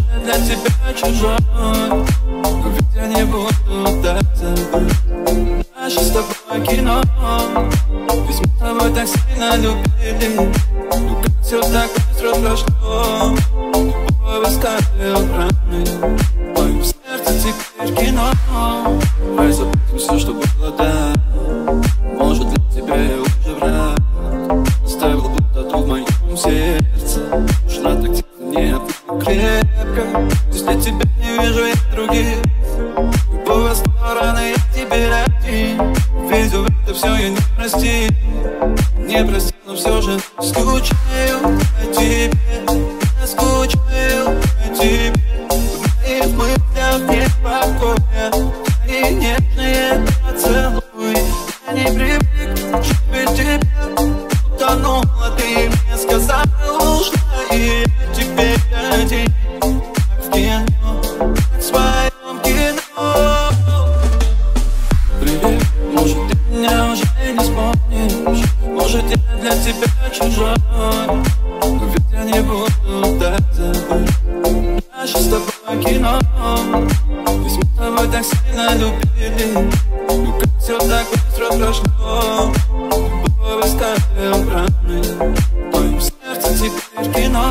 я для тебя чужой, но ведь я не буду так забыть наше с тобой кино. Ведь мы с тобой так сильно любили, ну как все так быстро прошло. Любовь оставил раны, в моем сердце теперь кино. Давай забудем все, что было, да. Может, для тебя я уже враг, оставил пустоту в моем сердце. Ушла так тихо, не крепко. Здесь для тебя не вижу я других. Любого стороны я теперь один. Видел это все, я не прости. Не прости, но все же скучаю по тебе. Я скучаю по тебе. В моих мыслях нет покоя. И нежные поцелуи. Я не привык жить без тебя. Утонула, ты мне сказала, ушла, и я теперь один, как в кино, как в своем кино. Привет, может, ты меня уже не вспомнишь. Может, я для тебя чужой, но ведь я не буду так забыть наше с тобой кино. Ведь мы с тобой так сильно любили, ну как все так быстро прошло. Любовь оставил раны, в твоем сердце теперь кино.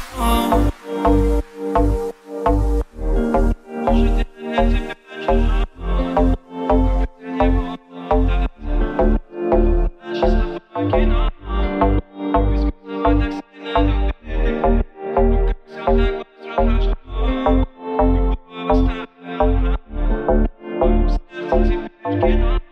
Может, я для тебя чужой, но ведь я не буду так забыть наше с тобой кино. Ведь мы с тобой так сильно любили, ну как все так быстро прошло. Любовь оставил раны, в твоем сердце теперь кино.